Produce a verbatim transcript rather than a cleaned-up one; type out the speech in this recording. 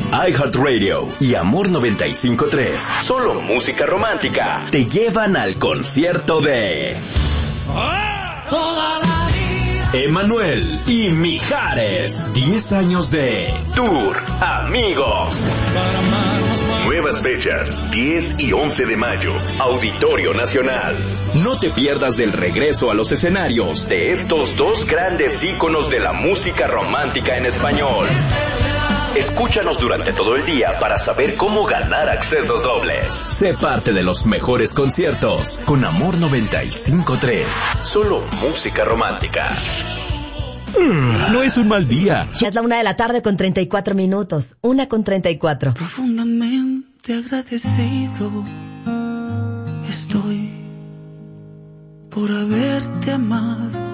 iHeartRadio y Amor noventa y cinco punto tres, solo música romántica, te llevan al concierto de Emmanuel y Mijares. diez años de Tour Amigos. Nuevas fechas, diez y once de mayo, Auditorio Nacional. No te pierdas del regreso a los escenarios de estos dos grandes íconos de la música romántica en español. Escúchanos durante todo el día para saber cómo ganar accesos dobles. Sé parte de los mejores conciertos con Amor noventa y cinco punto tres. Solo música romántica. No es un mal día. Ya es la una de la tarde con treinta y cuatro minutos. Una con treinta y cuatro. Profundamente agradecido estoy por haberte amado